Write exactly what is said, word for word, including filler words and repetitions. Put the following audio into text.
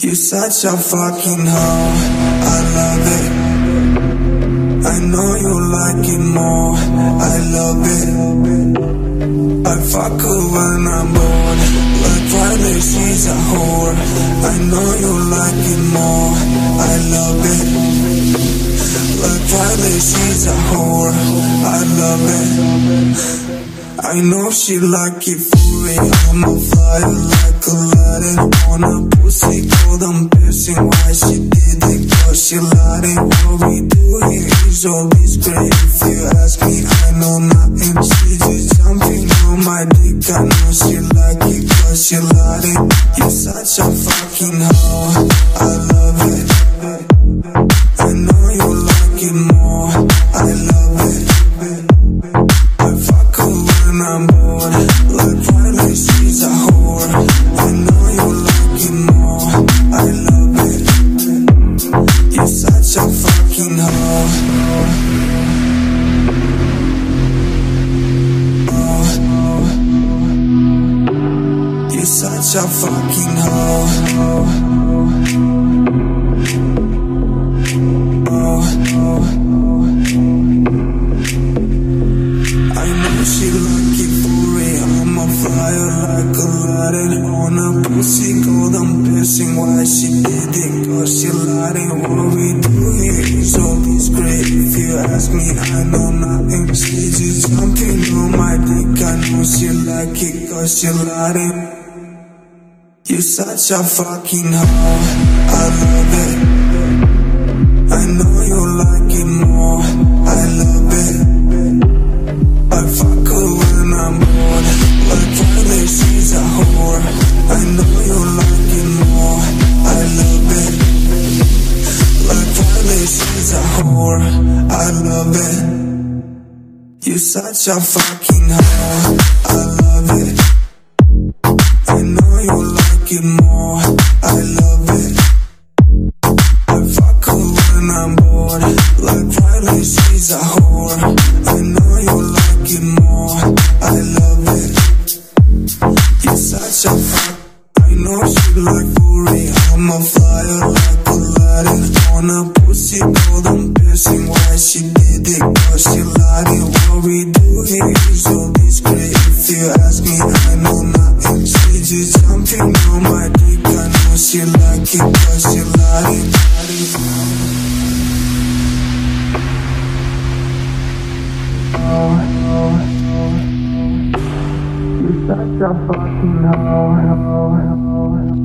You such a fucking hoe, I love it. I know you like it more, I love it. I fuck her when I'm bored, like Riley, she's a whore. I know you like it more, I love it. Like Riley, she's a whore, I love it. I know she like it for me. I'm a fire like Aladdin on a pussy cold. I'm piercing why she did it, cause she lied it. What we do here is always great. If you ask me, I know nothing. She just jumping on my dick. I know she like it, cause she lied it. You're such a fucking hoe, I love it. I know you like it more, I love it. I fuck her when I'm bored, like Riley, she's a whore. I know you like it more, I love it. You're such a fucking hoe. Oh, you're such a fucking hoe. She like it for real, I'm a flyer like Aladdin on a pussy cold. I'm piercing why she did it, cause she lied it. What we do here is always great. If you ask me, I know nothing. She just jumping on my dick. I know she like it, cause she lied it. You're such a fucking hoe, I love it. I know you like it more, I love it. I fuck her when I'm bored, like Riley, she's a whore. I know you like it more, I love it. Like Riley, she's a whore, I love it. You're such a fucking hoe, I love it. I know you like it more, I love it. I fuck her when I'm bored, like Riley, she's a whore. I know you like it more, I love it. You're such a fuck. I know she like Fury. I'm a flyer like Aladdin on a pussy cold. I'm piercing why she did it, cause she lied it. What we do here is always great. If you ask me, I know nothing. She just jumping on my dick. I know she like it, cause she lied it. You're such a fucking hoe.